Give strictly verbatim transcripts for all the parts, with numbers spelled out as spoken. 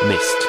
Mist.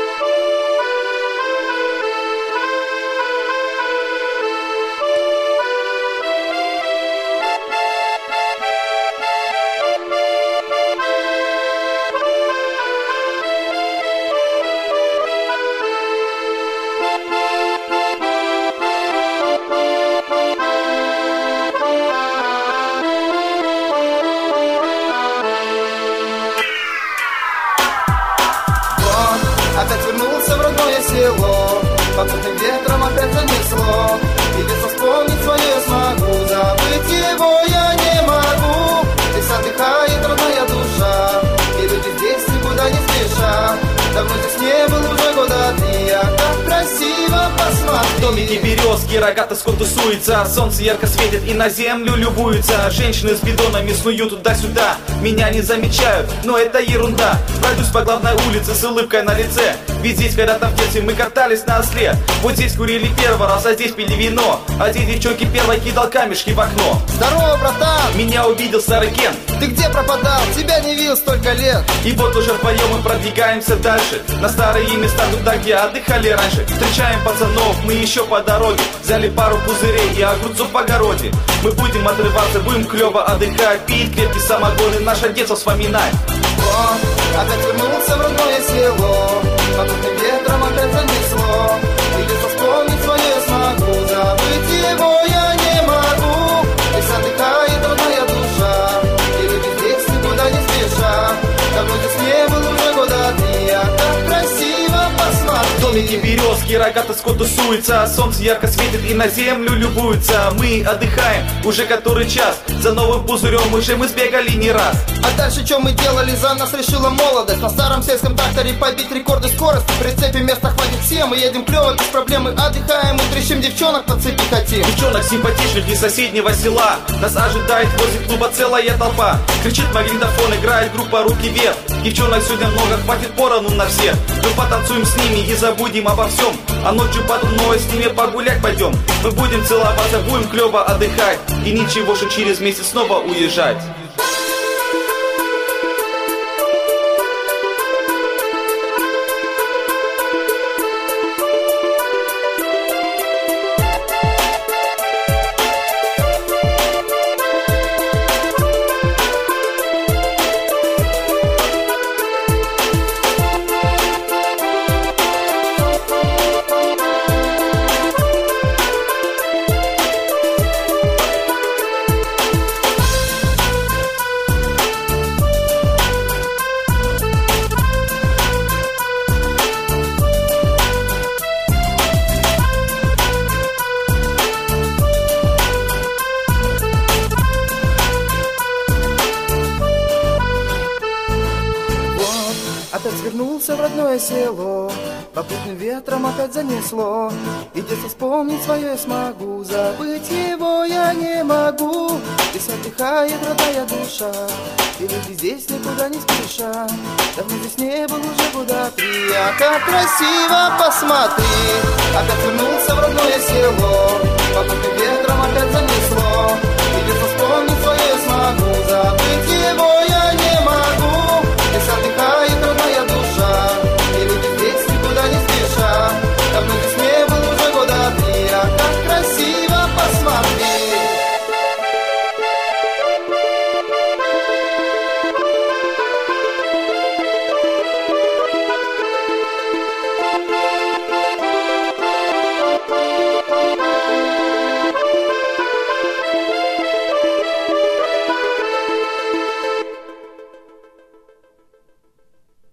Опять вернулся в родное село, попутным ветром опять занесло. И детство вспомнить свое смогу, забыть его я не могу. Здесь отдыхает родная душа, и люди здесь никуда не спешат. Давно здесь не был уже года три, а так красиво посмотри. Домики березки, рогатый скот тусуется, солнце ярко светит и на землю любуется. Женщины с бидонами снуют туда-сюда, меня не замечают, но это ерунда. Пройдусь по главной улице с улыбкой на лице, ведь здесь когда-то в детстве мы катались на осле. Вот здесь курили первый раз, а здесь пили вино, а здесь девчонки первой кидал камешки в окно. Здорово, братан! Меня увидел старый Кен. Ты где пропадал? Тебя не видел столько лет. И вот уже вдвоем мы продвигаемся дальше, на старые места, туда, где отдыхали раньше. Встречаем пацанов, мы еще по дороге, взяли пару пузырей и огурцов в огороде. Мы будем отрываться, будем клево отдыхать, пить крепкий самогон и наше детство вспоминать. О, опять вернулся в родное село, попутным ветром опять занесло. И детство вспомнить свое смогу, забыть его я не могу. Здесь отдыхает родная душа, и люди здесь никуда не спешат. Давно здесь не был уже года три, а так красиво посмотри. Домики березки, рогатый скот тусуется, солнце ярко светит и на землю любуется. Мы отдыхаем уже который час, за новым пузырем уже мы сбегали не раз. А дальше что мы делали, за нас решила молодость. На старом сельском тракторе побить рекорды скорости. В прицепе места хватит всем, мы едем клево, без проблем. Мы отдыхаем и трещим девчонок по цепи хотим. Девчонок симпатичных из соседнего села, нас ожидает возле клуба целая толпа. Кричит магнитофон, играет группа «Руки вверх». Девчонок сегодня много, хватит порону на всех. Мы потанцуем с ними и забудем обо всем, а ночью под луной с ними погулять пойдем. Мы будем целоваться, будем клево отдыхать, и ничего, что через месяц снова уезжать. Опять вернулся в родное село, попутным ветром опять занесло. И детство вспомнить свое смогу, забыть его я не могу. Здесь отдыхает родная душа, и люди здесь никуда не спешат. Давно здесь не был уже года три, а как красиво посмотри. Опять вернулся в родное село, попутным ветром опять занесло. И детство вспомнить свое смогу, забыть его